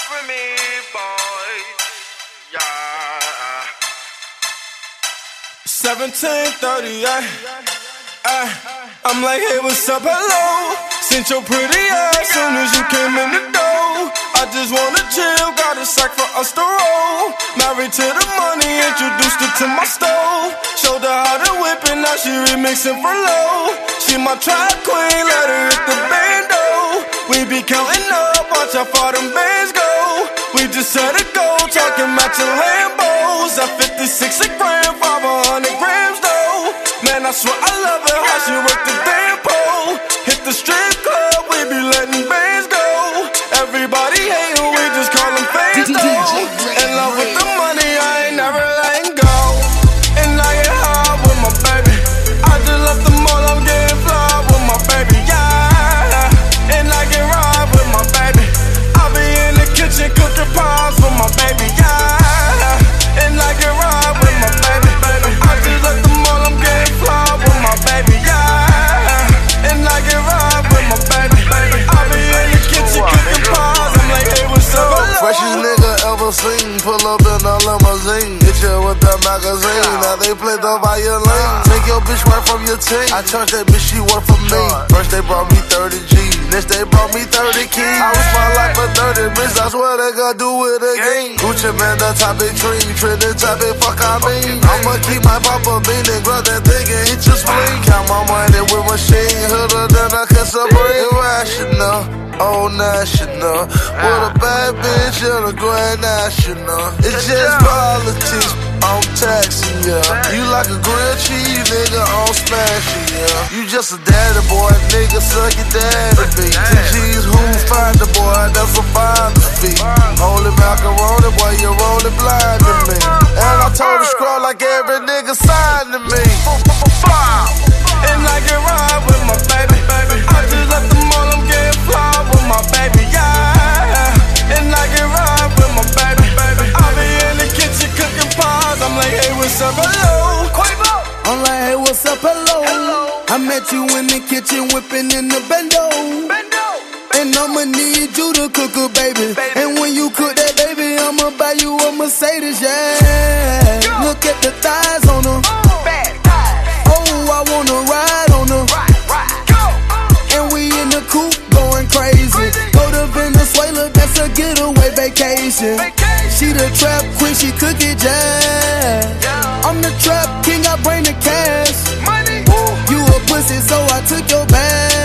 for me, boy. Yeah. 1738. I'm like, hey, what's up, hello? Sent your pretty ass soon as you came in the door. I just wanna chill, got a sack for us to roll. Married to the money, introduced her to my stove. Showed her how to whip it, now she remixing for low. She my trap queen, let her hit the bando. We be counting up, watch how far them bands go. We just set a goal, talking matching Lambos. At 56 a gram, 500 grams though. Man, I swear I love it, how she work the damn pole. Hit the strip club, we be letting bands go. Everybody hatin', we just call them fans though. In love with the money, I ain't never letting go. And I get high with my baby. I just left the mall, I'm getting fly with my baby, yeah. And I get ride with my baby. I be in the kitchen cooking pies for my baby, yeah. And I get ride with my baby. I just left the mall, I'm getting fly with my baby, yeah. And I get ride with my baby. I be in the kitchen cooking pies. I'm like, hey, what's up? Freshest nigga ever seen. Pull up in a limousine. Hit you with that magazine. Now they play the violin. Take your bitch right from your team. I charge that bitch, she work for me. First they brought me 30 G's. Next they brought me 30 keys. I was my life for 30 bricks. That's what they gonna do with a game. Gucci man, the topic tree. Trending topic, fuck I mean. I'ma keep my papa bean and grab that thing and hit your spleen. Count my money with machine. Hooder than a Casablanca. Irrational. Oh, national. With a bad bitch and a grand national. It's just politics, I'm taxing ya. You like a grilled cheese, nigga, I'm smashing ya. You just a daddy boy, nigga, suck your daddy beat. 10 G's, who find the boy, that's a finder's fee. Holy macaroni, boy, you're rolling blind to me. And I told the scroll like every nigga signed to me. And I get ride with my baby. I just left the mall, I'm getting fly with my baby, yeah. And I get ride with my baby. I be in the kitchen cooking pies. I'm like, hey, what's up, hello? I'm like, hey, what's up, hello? I met you in the kitchen whipping in the bendo. And I'ma need you to cook a baby. And when you cook that baby, I'ma buy you a Mercedes, yeah. Look at the thighs on her. Oh, I wanna ride on her. And we in the coupe going crazy. Go to Venezuela, that's a getaway vacation. She the trap queen, she cook it jazz. I'm the trap king, I bring the cash. You a pussy, so I took your bag.